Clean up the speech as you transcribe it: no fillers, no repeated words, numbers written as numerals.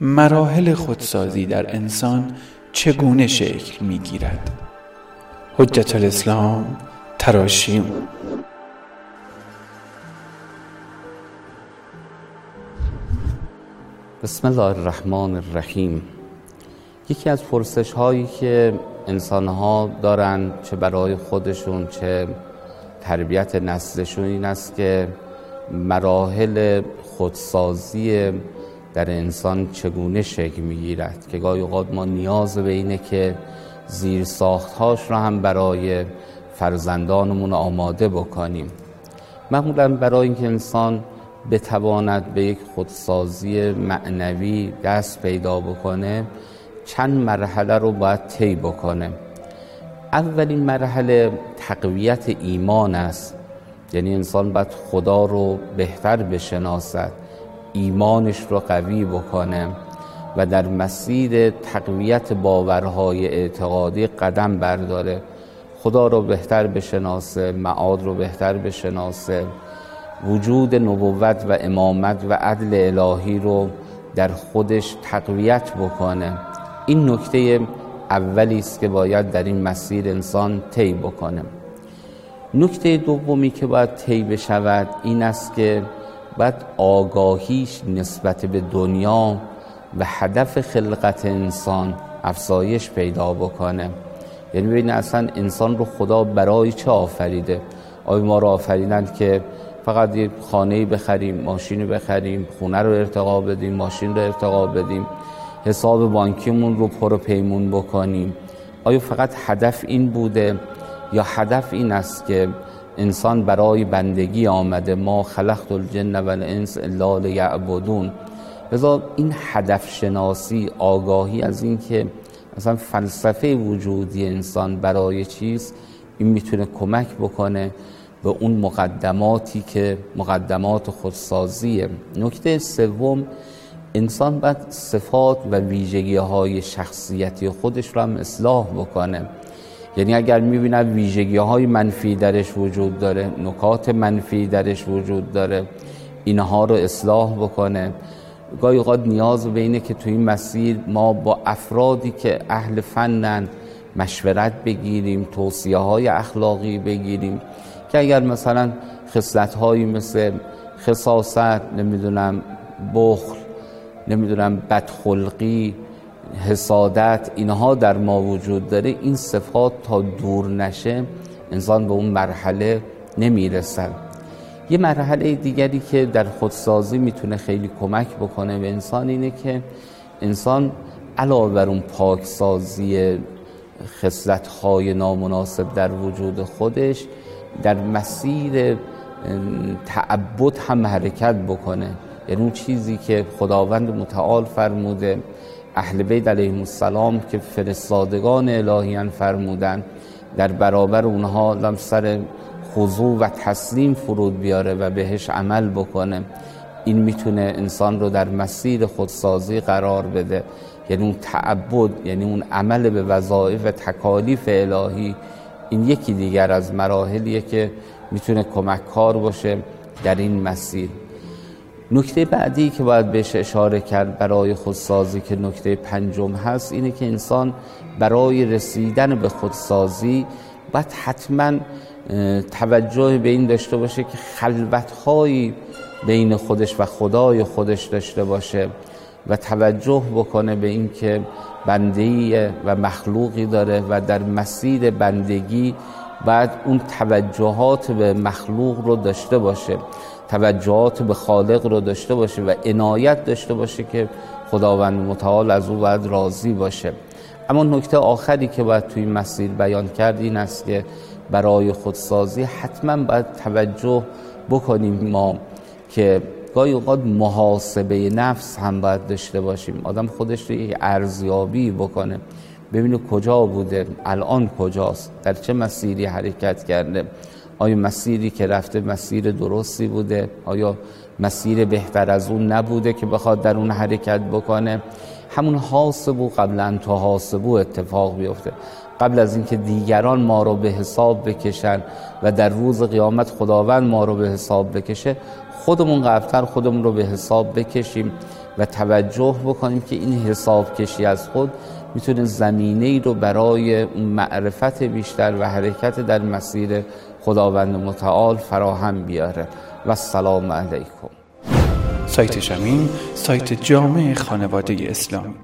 مراحل خودسازی در انسان چگونه شکل می‌گیرد؟ حجت الاسلام تراشیون. بسم الله الرحمن الرحیم. یکی از پرسش هایی که انسان ها دارن، چه برای خودشون چه تربیت نسلشون، این است که مراحل خودسازی در انسان چگونه شکل میگیرد، که گاهی اوقات ما نیاز به اینه که زیر ساختهاش را هم برای فرزندانمون آماده بکنیم. معمولا برای اینکه انسان بتواند به یک خودسازی معنوی دست پیدا بکنه چند مرحله رو باید طی بکنه. اولین مرحله تقویت ایمان است، یعنی انسان باید خدا رو بهتر بشناسد، ایمانش رو قوی بکنه و در مسیر تقویت باورهای اعتقادی قدم برداره، خدا رو بهتر بشناسه، معاد رو بهتر بشناسه، وجود نبوت و امامت و عدل الهی رو در خودش تقویت بکنه. این نکته اولی است که باید در این مسیر انسان طی بکنه. نکته دومی که باید طی بشود این است که باید آگاهیش نسبت به دنیا و هدف خلقت انسان افزایش پیدا بکنه. یعنی ببین اصلا انسان رو خدا برای چه آفریده؟ آیا ما رو آفریدند که فقط یک خانه‌ای بخریم، ماشینی بخریم، خونه رو ارتقا بدیم، ماشین رو ارتقا بدیم، حساب بانکیمون رو پر و پیمون بکنیم؟ آیا فقط هدف این بوده یا هدف این است که انسان برای بندگی آمده؟ ما خلقت الجن و الانس الا لیعبدون. لذا این هدف شناسی، آگاهی از این که اصلا فلسفه وجودی انسان برای چیست، این میتونه کمک بکنه به اون مقدماتی که مقدمات خودسازیه. نکته سوم، انسان باید صفات و ویژگی‌های شخصیتی خودش رو هم اصلاح بکنه. یعنی اگر می‌بیند ویژگی‌های منفی درش وجود داره، نکات منفی درش وجود داره، اینها رو اصلاح بکنه. گاهی اوقات نیاز به اینه که تو این مسیر ما با افرادی که اهل فنن مشورت بگیریم، توصیه‌های اخلاقی بگیریم، که اگر مثلا خصلت‌هایی مثل خساست، بخل، بدخلقی، حسادت، اینها در ما وجود داره، این صفات تا دور نشه انسان به اون مرحله نمیرسه. یه مرحله دیگری که در خودسازی میتونه خیلی کمک بکنه به انسان اینه که انسان علاوه بر اون پاکسازی خصلت‌های نامناسب در وجود خودش، در مسیر تعبد هم حرکت بکنه. یعنی اون چیزی که خداوند متعال فرموده، اهل بیت علیهم السلام که فرستادگان الهیان فرمودن، در برابر اونها لمسر خضوع و تسلیم فرود بیاره و بهش عمل بکنه. این میتونه انسان رو در مسیر خودسازی قرار بده. یعنی اون تعبد، یعنی اون عمل به وظایف و تکالیف الهی، این یکی دیگر از مراحلیه که میتونه کمک کار باشه در این مسیر. نکته بعدی که باید بهش اشاره کرد برای خودسازی، که نکته پنجم هست، اینه که انسان برای رسیدن به خودسازی باید حتما توجه به این داشته باشه که خلوت‌هایی بین خودش و خدای خودش داشته باشه و توجه بکنه به این که بنده‌ای و مخلوقی داره و در مسیر بندگی بعد اون توجهات به مخلوق رو داشته باشه، توجهات به خالق رو داشته باشه و عنایت داشته باشه که خداوند متعال از او باید راضی باشه. اما نکته آخری که باید توی این مسیر بیان کرد این است که برای خودسازی حتما باید توجه بکنیم ما که گاهی اوقات محاسبه نفس هم باید داشته باشیم. آدم خودش رو یک ارزیابی بکنه، ببینه کجا بوده، الان کجاست، در چه مسیری حرکت کرده، آیا مسیری که رفته مسیر درستی بوده، آیا مسیر بهتر از اون نبوده که بخواد در اون حرکت بکنه. همون حاسبو قبل ان تحاسبو اتفاق بیفته. قبل از اینکه دیگران ما رو به حساب بکشن و در روز قیامت خداوند ما رو به حساب بکشه، خودمون قبلتر خودمون رو به حساب بکشیم و توجه بکنیم که این حساب کشی از خود میتونه زمینه‌ای رو برای معرفت بیشتر و حرکت در مسیر خداوند متعال فراهم بیاره. و السلام علیکم. سایت شمیم، سایت جامع خانواده اسلامی.